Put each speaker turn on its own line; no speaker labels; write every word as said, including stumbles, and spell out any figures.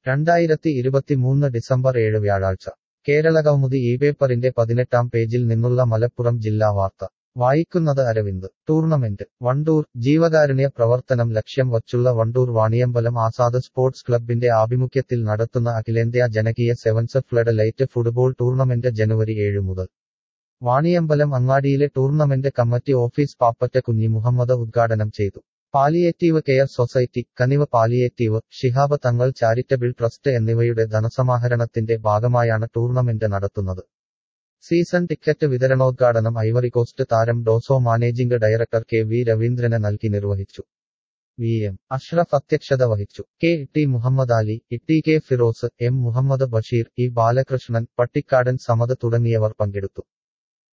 രണ്ടായിരത്തി ഇരുപത്തിമൂന്ന് ഡിസംബർ ഏഴ് വ്യാഴാഴ്ച കേരളകൗമുദി ഈ പേപ്പറിന്റെ പതിനെട്ടാം പേജിൽ നിന്നുള്ള മലപ്പുറം ജില്ലാ വാർത്ത വായിക്കുന്നത് അരവിന്ദ്. ടൂർണമെന്റ് വണ്ടൂർ. ജീവകാരുണ്യ പ്രവർത്തനം ലക്ഷ്യം വച്ചുള്ള വണ്ടൂർ വാണിയമ്പലം ആസാദ് സ്പോർട്സ് ക്ലബിന്റെ ആഭിമുഖ്യത്തിൽ നടത്തുന്ന അഖിലേന്ത്യാ ജനകീയ sevens floodlight football tournament ജനുവരി ഏഴ് മുതൽ വാണിയമ്പലം അങ്ങാടിയിലെ tournament committee office Pappatta Kunhi Muhammad ഉദ്ഘാടനം ചെയ്തു. Palliative care society, Kaniv palliative, Shihab Thangal charitable trust എന്നിവയുടെ ധനസമാഹരണത്തിന്റെ ഭാഗമായാണ് ടൂർണമെന്റ് നടത്തുന്നത്. സീസൺ ടിക്കറ്റ് വിതരണോദ്ഘാടനം ഐവറികോസ്റ്റ് താരം Dosso managing director K V രവീന്ദ്രന് നൽകി നിർവഹിച്ചു. വി എം അഷ്റഫ് അധ്യക്ഷത വഹിച്ചു. K T Muhammad Ali, T K Firoz, M Muhammad Basheer, E Balakrishnan, Pattikkadan Samad തുടങ്ങിയവർ പങ്കെടുത്തു.